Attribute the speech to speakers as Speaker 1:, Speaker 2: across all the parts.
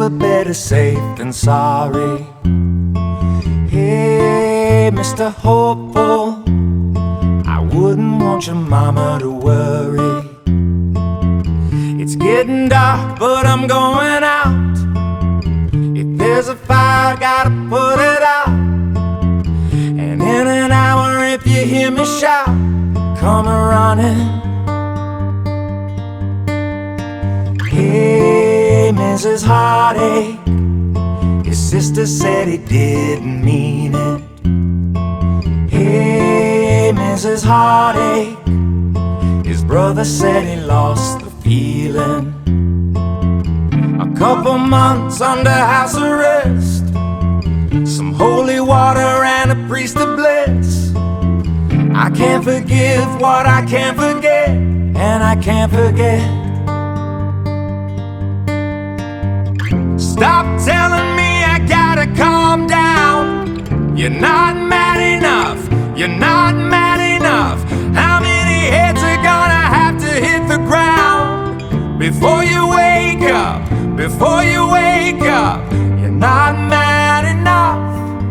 Speaker 1: we're better safe than sorry. Hey, Mr. Hopeful, I wouldn't want your mama to worry. It's getting dark, but I'm going out. If there's a fire, gotta put it out. And in an hour, if you hear me shout, come a-running. Hey, Mrs. Heartache, your sister said he didn't mean it. Hey, Mrs. Heartache, his brother said he lost the feeling. A couple months under house arrest, some holy water and a priest of bliss. I can't forgive what I can't forget, and I can't forget. Stop telling me I gotta calm down. You're not mad enough, you're not mad enough. How many heads are gonna have to hit the ground before you wake up, before you wake up? You're not mad enough.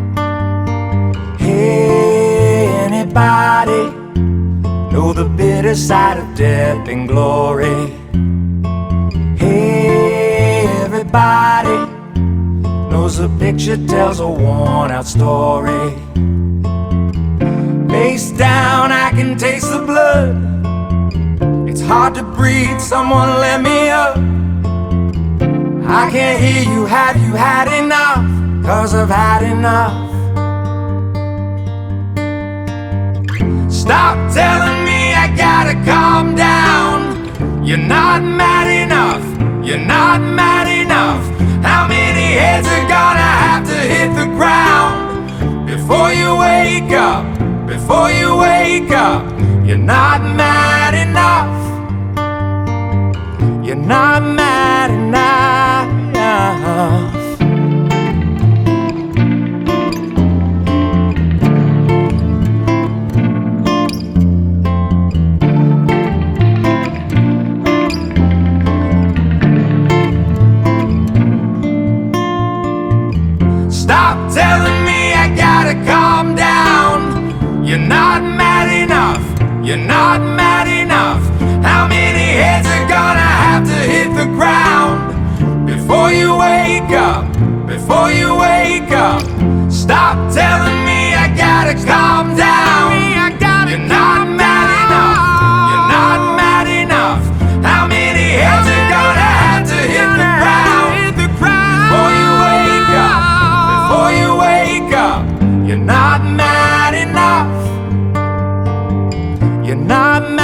Speaker 1: Hey, anybody know the bitter side of death and glory? Hey, everybody knows a picture tells a worn-out story. Face down, I can taste the blood. It's hard to breathe, someone let me up. I can't hear you, have you had enough? 'Cause I've had enough. Stop telling me I gotta calm down. You're not mad enough, you're not mad enough. How many heads are gonna have to hit the ground before you wake up, before you wake up? You're not mad enough. You're not mad enough. Stop telling me I gotta calm down. You're not mad enough, you're not mad enough. How many heads are gonna have to hit the ground before you wake up, before you wake up? Stop telling me I gotta calm down. You're not mad enough, you're not mad enough. How many heads are gonna have to hit the ground before you wake up, before you wake up? You're not mad enough. You're not mad.